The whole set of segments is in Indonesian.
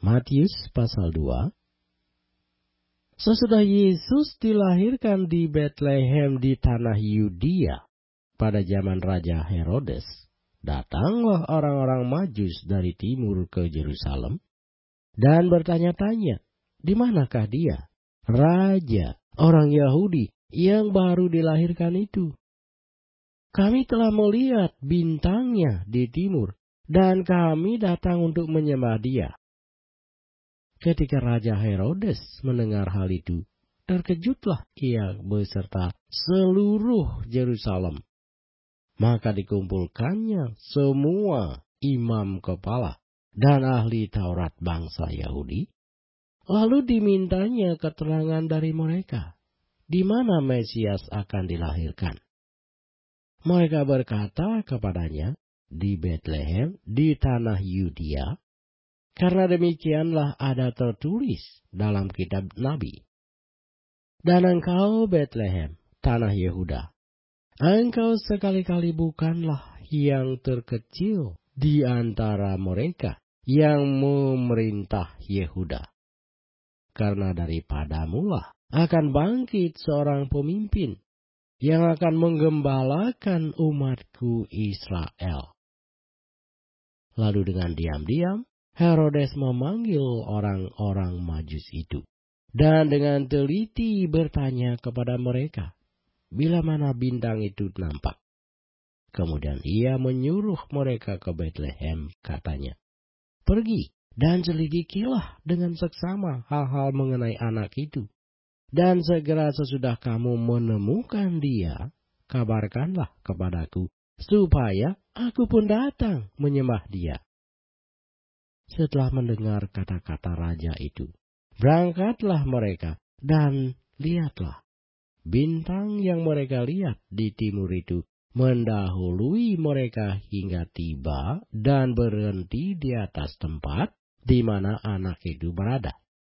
Matius pasal 2. Sesudah Yesus dilahirkan di Betlehem di tanah Yudea pada zaman Raja Herodes, datanglah orang-orang Majus dari timur ke Yerusalem dan bertanya-tanya, di manakah dia, Raja orang Yahudi yang baru dilahirkan itu? Kami telah melihat bintangnya di timur dan kami datang untuk menyembah dia. Ketika Raja Herodes mendengar hal itu, terkejutlah ia beserta seluruh Yerusalem. Maka dikumpulkannya semua imam kepala dan ahli Taurat bangsa Yahudi. Lalu dimintanya keterangan dari mereka, di mana Mesias akan dilahirkan. Mereka berkata kepadanya, di Betlehem, di tanah Yudea, karena demikianlah ada tertulis dalam kitab Nabi. Dan engkau Betlehem, tanah Yehuda, engkau sekali-kali bukanlah yang terkecil di antara mereka yang memerintah Yehuda. Karena daripadamulah akan bangkit seorang pemimpin yang akan menggembalakan umatku Israel. Lalu dengan diam-diam, Herodes memanggil orang-orang Majus itu, dan dengan teliti bertanya kepada mereka, bila mana bintang itu nampak. Kemudian ia menyuruh mereka ke Betlehem, katanya, pergi dan selidikilah dengan seksama hal-hal mengenai anak itu. Dan segera sesudah kamu menemukan dia, kabarkanlah kepadaku, supaya aku pun datang menyembah dia. Setelah mendengar kata-kata raja itu, berangkatlah mereka, dan lihatlah, bintang yang mereka lihat di timur itu mendahului mereka hingga tiba dan berhenti di atas tempat di mana anak itu berada.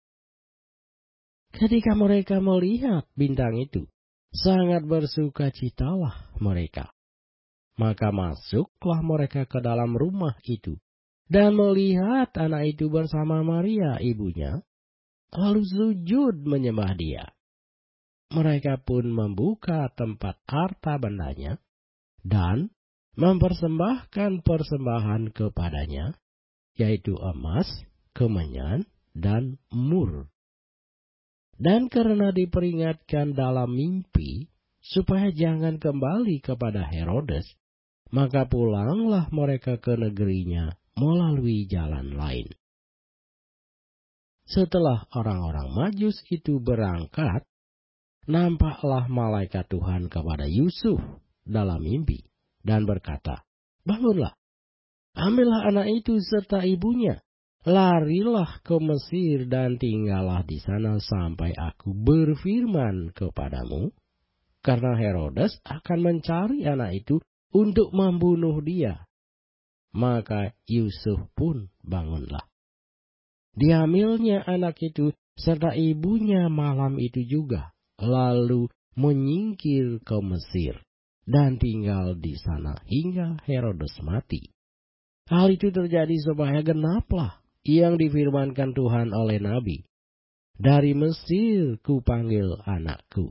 Ketika mereka melihat bintang itu, sangat bersukacitalah mereka. Maka masuklah mereka ke dalam rumah itu, dan melihat anak itu bersama Maria ibunya, lalu sujud menyembah dia. Mereka pun membuka tempat harta bendanya, dan mempersembahkan persembahan kepadanya, yaitu emas, kemenyan, dan mur. Dan karena diperingatkan dalam mimpi, supaya jangan kembali kepada Herodes, maka pulanglah mereka ke negerinya melalui jalan lain. Setelah orang-orang Majus itu berangkat, nampaklah malaikat Tuhan kepada Yusuf dalam mimpi, dan berkata, bangunlah, ambillah anak itu serta ibunya, larilah ke Mesir dan tinggallah di sana sampai aku berfirman kepadamu, karena Herodes akan mencari anak itu untuk membunuh dia. Maka Yusuf pun bangunlah. Diambilnya anak itu serta ibunya malam itu juga, lalu menyingkir ke Mesir dan tinggal di sana hingga Herodes mati. Hal itu terjadi supaya genaplah yang difirmankan Tuhan oleh Nabi, dari Mesir kupanggil anakku.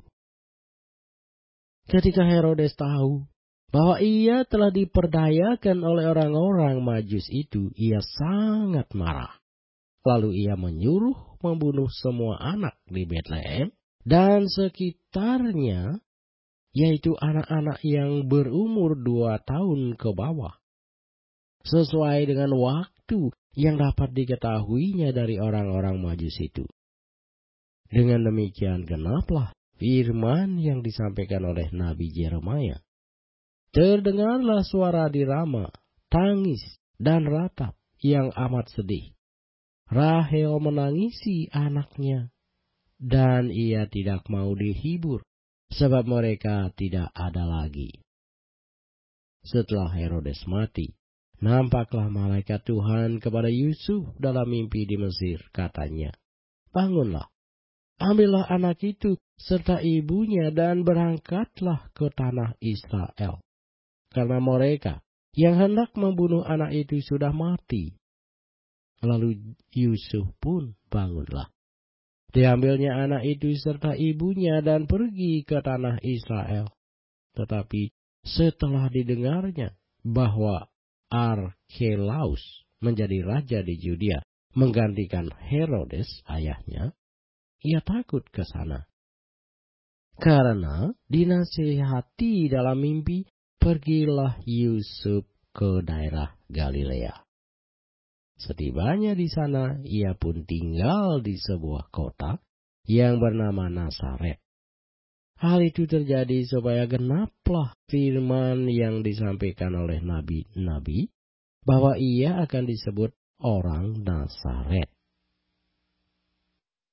Ketika Herodes tahu bahwa ia telah diperdayakan oleh orang-orang Majus itu, ia sangat marah. Lalu ia menyuruh membunuh semua anak di Betlehem dan sekitarnya, yaitu anak-anak yang berumur 2 tahun ke bawah, sesuai dengan waktu yang dapat diketahuinya dari orang-orang Majus itu. Dengan demikian genaplah firman yang disampaikan oleh Nabi Yeremia. Terdengarlah suara di Rama, tangis dan ratap yang amat sedih. Rahel menangisi anaknya, dan ia tidak mau dihibur, sebab mereka tidak ada lagi. Setelah Herodes mati, nampaklah malaikat Tuhan kepada Yusuf dalam mimpi di Mesir, katanya, bangunlah, ambillah anak itu serta ibunya dan berangkatlah ke tanah Israel. Karena mereka yang hendak membunuh anak itu sudah mati. Lalu Yusuf pun bangunlah. Diambilnya anak itu serta ibunya dan pergi ke tanah Israel. Tetapi setelah didengarnya bahwa Archelaus menjadi raja di Yudea, menggantikan Herodes ayahnya, ia takut ke sana. Karena dinasihati dalam mimpi, pergilah Yusuf ke daerah Galilea. Setibanya di sana, ia pun tinggal di sebuah kota yang bernama Nazaret. Hal itu terjadi supaya genaplah firman yang disampaikan oleh nabi-nabi bahwa ia akan disebut orang Nazaret.